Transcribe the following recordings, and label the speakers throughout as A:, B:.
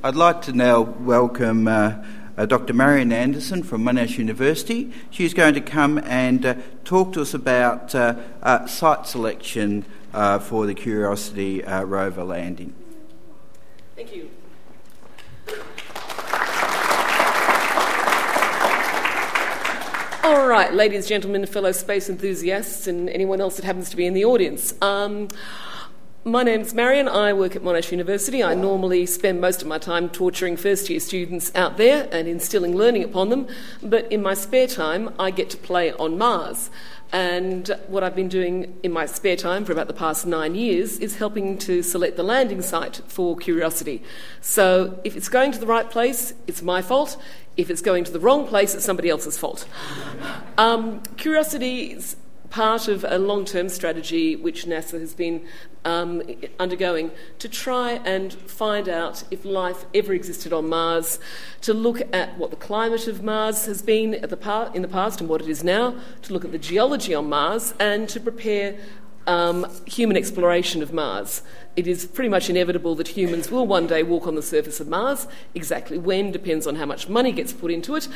A: I'd like to now welcome Dr. Marian Anderson from Monash University. She's going to come and talk to us about site selection for the Curiosity rover landing.
B: Thank you. All right, ladies, gentlemen, fellow space enthusiasts, and anyone else that happens to be in the audience. My name's Marian. I work at Monash University. I normally spend most of my time torturing first-year students out there and instilling learning upon them, but in my spare time, I get to play on Mars. And what I've been doing in my spare time for about the past 9 years is helping to select the landing site for Curiosity. So if it's going to the right place, it's my fault. If it's going to the wrong place, it's somebody else's fault. Curiosity's part of a long-term strategy which NASA has been undergoing to try and find out if life ever existed on Mars, to look at what the climate of Mars has been in the past and what it is now, to look at the geology on Mars, and to prepare human exploration of Mars. It is pretty much inevitable that humans will one day walk on the surface of Mars. Exactly when depends on how much money gets put into it,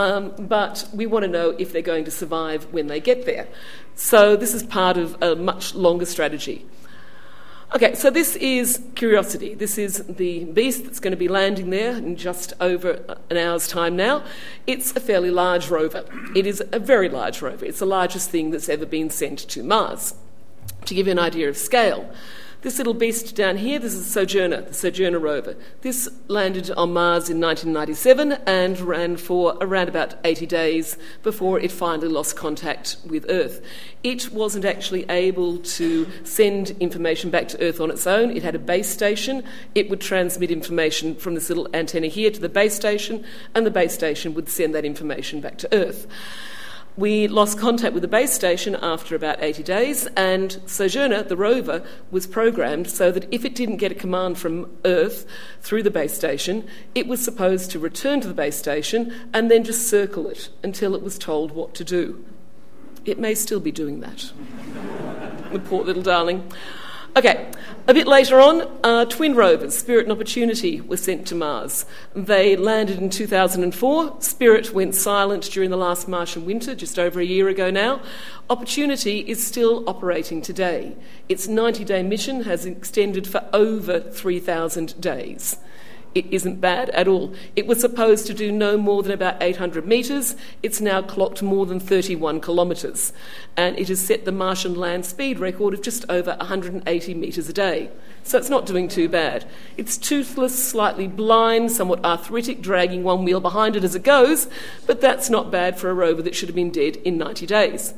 B: but we want to know if they're going to survive when they get there. So this is part of a much longer strategy. Okay, so this is Curiosity. This is the beast that's going to be landing there in just over an hour's time now. It's a fairly large rover. It is a very large rover. It's the largest thing that's ever been sent to Mars. To give you an idea of scale, this little beast down here, this is Sojourner, the Sojourner rover. This landed on Mars in 1997 and ran for around about 80 days before it finally lost contact with Earth. It wasn't actually able to send information back to Earth on its own. It had a base station. It would transmit information from this little antenna here to the base station, and the base station would send that information back to Earth. We lost contact with the base station after about 80 days, and Sojourner, the rover, was programmed so that if it didn't get a command from Earth through the base station, it was supposed to return to the base station and then just circle it until it was told what to do. It may still be doing that. The poor little darling. Okay, a bit later on, twin rovers, Spirit and Opportunity, were sent to Mars. They landed in 2004. Spirit went silent during the last Martian winter, just over a year ago now. Opportunity is still operating today. Its 90-day mission has extended for over 3,000 days. It isn't bad at all. It was supposed to do no more than about 800 metres. It's now clocked more than 31 kilometres. And it has set the Martian land speed record of just over 180 metres a day. So it's not doing too bad. It's toothless, slightly blind, somewhat arthritic, dragging one wheel behind it as it goes, but that's not bad for a rover that should have been dead in 90 days.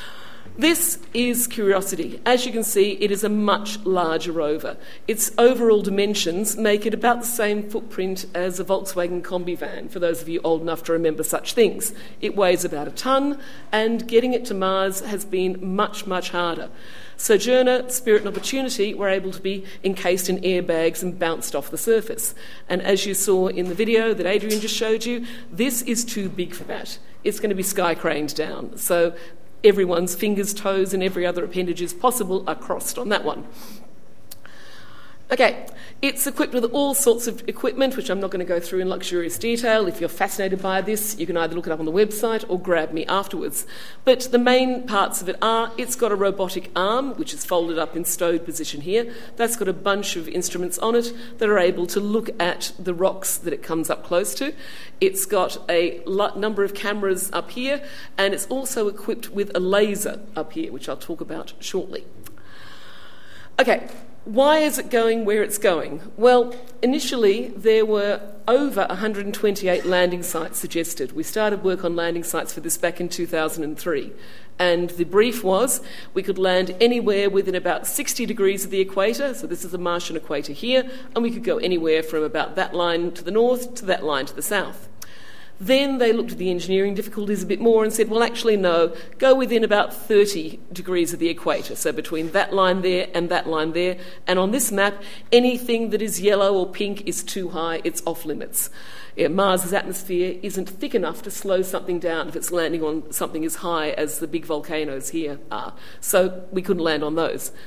B: This is Curiosity. As you can see, it is a much larger rover. Its overall dimensions make it about the same footprint as a Volkswagen Combi van, for those of you old enough to remember such things. It weighs about a tonne, and getting it to Mars has been much, much harder. Sojourner, Spirit and Opportunity were able to be encased in airbags and bounced off the surface. And as you saw in the video that Adrian just showed you, this is too big for that. It's going to be sky craned down. So everyone's fingers, toes, and every other appendages possible are crossed on that one. Okay, it's equipped with all sorts of equipment, which I'm not going to go through in luxurious detail. If you're fascinated by this, you can either look it up on the website or grab me afterwards. But the main parts of it are, it's got a robotic arm, which is folded up in stowed position here. That's got a bunch of instruments on it that are able to look at the rocks that it comes up close to. It's got a number of cameras up here, and it's also equipped with a laser up here, which I'll talk about shortly. Okay. Why is it going where it's going? Well, initially there were over 128 landing sites suggested. We started work on landing sites for this back in 2003. And the brief was we could land anywhere within about 60 degrees of the equator, so this is the Martian equator here, and we could go anywhere from about that line to the north to that line to the south. Then they looked at the engineering difficulties a bit more and said, well, actually, no, go within about 30 degrees of the equator, so between that line there and that line there. And on this map, anything that is yellow or pink is too high, it's off limits. Mars's atmosphere isn't thick enough to slow something down if it's landing on something as high as the big volcanoes here are. So we couldn't land on those.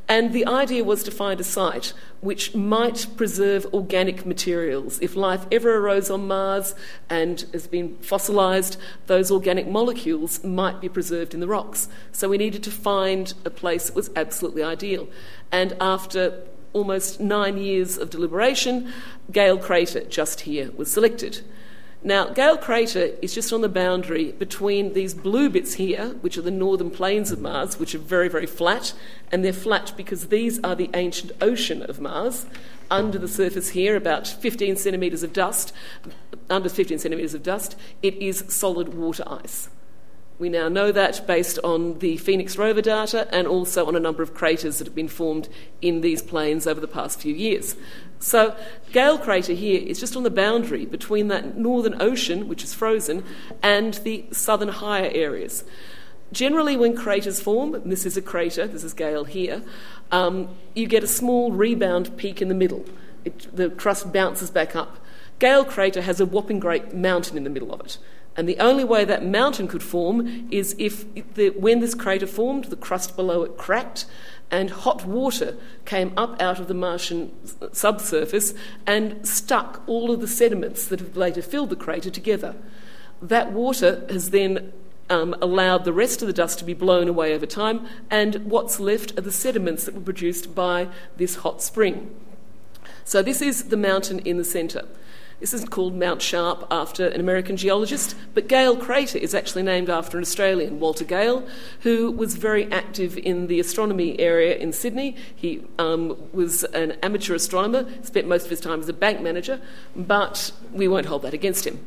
B: And the idea was to find a site which might preserve organic materials. If life ever arose on Mars and has been fossilised, those organic molecules might be preserved in the rocks. So we needed to find a place that was absolutely ideal. And after almost 9 years of deliberation, Gale Crater, just here, was selected. Now, Gale Crater is just on the boundary between these blue bits here, which are the northern plains of Mars, which are very, very flat, and they're flat because these are the ancient ocean of Mars. Under the surface here, about 15 centimetres of dust, under 15 centimetres of dust, it is solid water ice. We now know that based on the Phoenix rover data and also on a number of craters that have been formed in these plains over the past few years. So Gale Crater here is just on the boundary between that northern ocean, which is frozen, and the southern higher areas. Generally, when craters form, and this is a crater, this is Gale here, you get a small rebound peak in the middle. The crust bounces back up. Gale Crater has a whopping great mountain in the middle of it. And the only way that mountain could form is if, when this crater formed, the crust below it cracked and hot water came up out of the Martian subsurface and stuck all of the sediments that have later filled the crater together. That water has then allowed the rest of the dust to be blown away over time, and what's left are the sediments that were produced by this hot spring. So this is the mountain in the centre. This is called Mount Sharp after an American geologist, but Gale Crater is actually named after an Australian, Walter Gale, who was very active in the astronomy area in Sydney. He was an amateur astronomer, spent most of his time as a bank manager, but we won't hold that against him.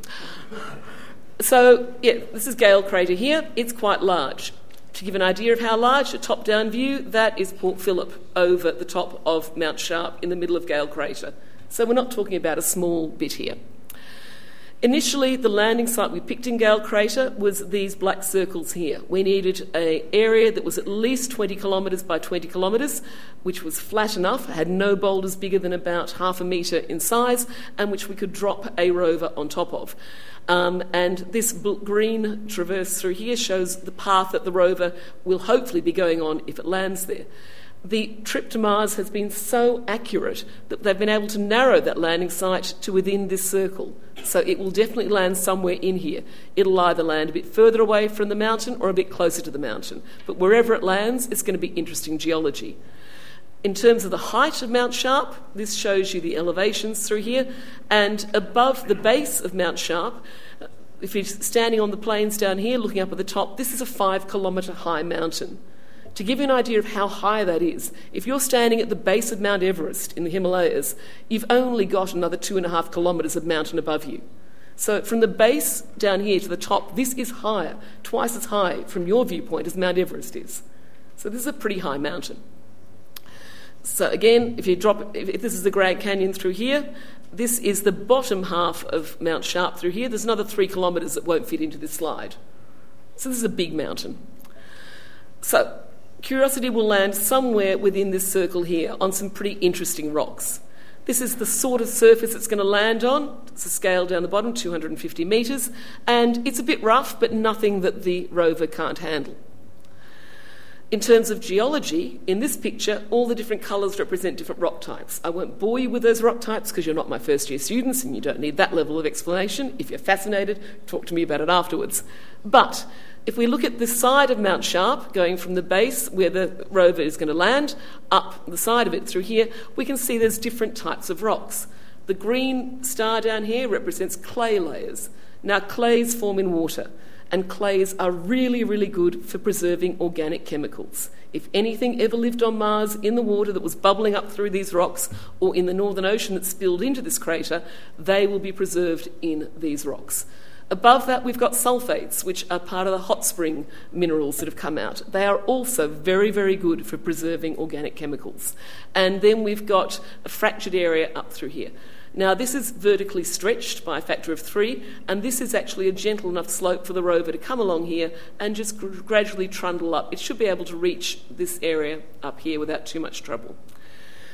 B: So, yeah, this is Gale Crater here. It's quite large. To give an idea of how large, a top-down view, that is Port Phillip over the top of Mount Sharp in the middle of Gale Crater. So we're not talking about a small bit here. Initially, the landing site we picked in Gale Crater was these black circles here. We needed an area that was at least 20 kilometres by 20 kilometres, which was flat enough, had no boulders bigger than about half a metre in size, and which we could drop a rover on top of. And this green traverse through here shows the path that the rover will hopefully be going on if it lands there. The trip to Mars has been so accurate that they've been able to narrow that landing site to within this circle. So it will definitely land somewhere in here. It'll either land a bit further away from the mountain or a bit closer to the mountain. But wherever it lands, it's going to be interesting geology. In terms of the height of Mount Sharp, this shows you the elevations through here. And above the base of Mount Sharp, if you're standing on the plains down here, looking up at the top, this is a 5-kilometre high mountain. To give you an idea of how high that is, if you're standing at the base of Mount Everest in the Himalayas, you've only got another 2.5 kilometres of mountain above you. So from the base down here to the top, this is higher, twice as high from your viewpoint as Mount Everest is. So this is a pretty high mountain. So again, if this is the Grand Canyon through here, this is the bottom half of Mount Sharp through here. There's another 3 kilometres that won't fit into this slide. So this is a big mountain. So Curiosity will land somewhere within this circle here on some pretty interesting rocks. This is the sort of surface it's going to land on. It's a scale down the bottom, 250 metres, and it's a bit rough, but nothing that the rover can't handle. In terms of geology, in this picture, all the different colours represent different rock types. I won't bore you with those rock types because you're not my first-year students and you don't need that level of explanation. If you're fascinated, talk to me about it afterwards. But if we look at the side of Mount Sharp, going from the base where the rover is going to land, up the side of it through here, we can see there's different types of rocks. The green star down here represents clay layers. Now, clays form in water, and clays are really, really good for preserving organic chemicals. If anything ever lived on Mars in the water that was bubbling up through these rocks, or in the Northern Ocean that spilled into this crater, they will be preserved in these rocks. Above that, we've got sulfates, which are part of the hot spring minerals that have come out. They are also very, very good for preserving organic chemicals. And then we've got a fractured area up through here. Now, this is vertically stretched by a factor of 3, and this is actually a gentle enough slope for the rover to come along here and just gradually trundle up. It should be able to reach this area up here without too much trouble.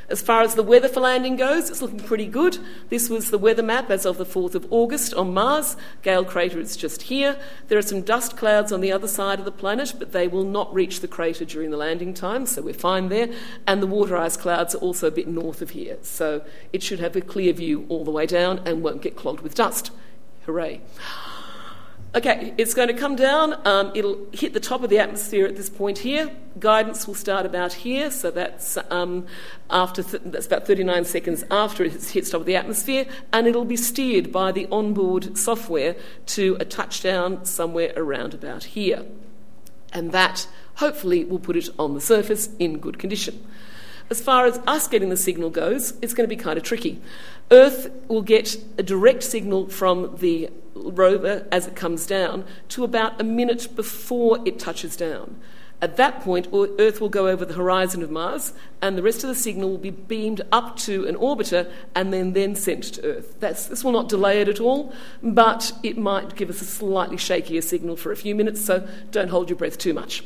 B: As far as the weather for landing goes, it's looking pretty good. This was the weather map as of the 4th of August on Mars. Gale crater is just here. There are some dust clouds on the other side of the planet, but they will not reach the crater during the landing time, so we're fine there. And the water ice clouds are also a bit north of here, so it should have a clear view all the way down and won't get clogged with dust. Hooray. Okay, it's going to come down. It'll hit the top of the atmosphere at this point here. Guidance will start about here, so that's that's about 39 seconds after it hits top of the atmosphere, and it'll be steered by the onboard software to a touchdown somewhere around about here. And that, hopefully, will put it on the surface in good condition. As far as us getting the signal goes, it's going to be kind of tricky. Earth will get a direct signal from the rover as it comes down to about a minute before it touches down. At that point, Earth will go over the horizon of Mars, and the rest of the signal will be beamed up to an orbiter and then sent to Earth. This will not delay it at all, but it might give us a slightly shakier signal for a few minutes, so don't hold your breath too much.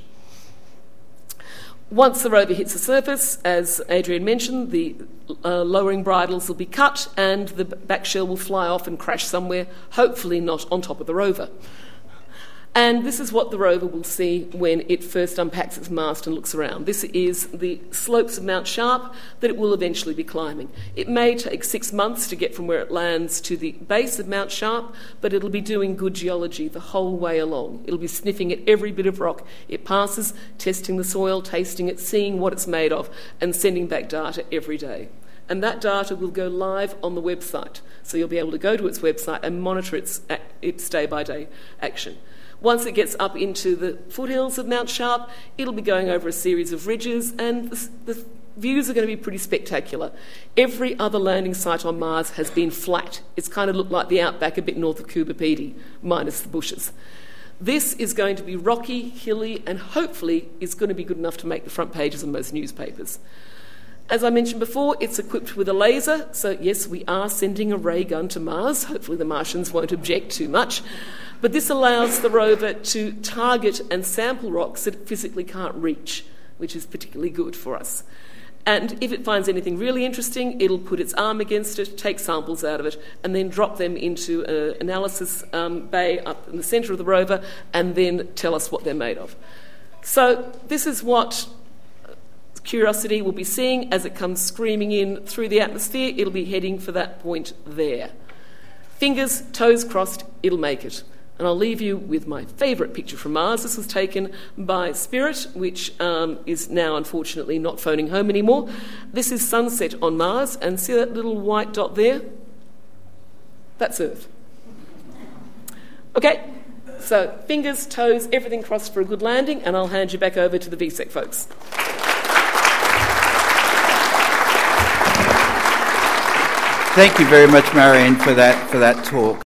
B: Once the rover hits the surface, as Adrian mentioned, the lowering bridles will be cut and the back shell will fly off and crash somewhere, hopefully not on top of the rover. And this is what the rover will see when it first unpacks its mast and looks around. This is the slopes of Mount Sharp that it will eventually be climbing. It may take 6 months to get from where it lands to the base of Mount Sharp, but it'll be doing good geology the whole way along. It'll be sniffing at every bit of rock it passes, testing the soil, tasting it, seeing what it's made of, and sending back data every day. And that data will go live on the website. So you'll be able to go to its website and monitor its day-by-day action. Once it gets up into the foothills of Mount Sharp, it'll be going over a series of ridges, and the views are going to be pretty spectacular. Every other landing site on Mars has been flat. It's kind of looked like the outback a bit north of Coober Pedy, minus the bushes. This is going to be rocky, hilly, and hopefully is going to be good enough to make the front pages of most newspapers. As I mentioned before, it's equipped with a laser, so yes, we are sending a ray gun to Mars. Hopefully the Martians won't object too much. But this allows the rover to target and sample rocks that it physically can't reach, which is particularly good for us. And if it finds anything really interesting, it'll put its arm against it, take samples out of it, and then drop them into an analysis bay up in the centre of the rover, and then tell us what they're made of. So this is what Curiosity will be seeing as it comes screaming in through the atmosphere. It'll be heading for that point there. Fingers, toes crossed, it'll make it. And I'll leave you with my favourite picture from Mars. This was taken by Spirit, which is now unfortunately not phoning home anymore. This is sunset on Mars, and see that little white dot there? That's Earth. Okay, so fingers, toes, everything crossed for a good landing, and I'll hand you back over to the VSEC folks.
A: Thank you very much, Marianne, for that talk.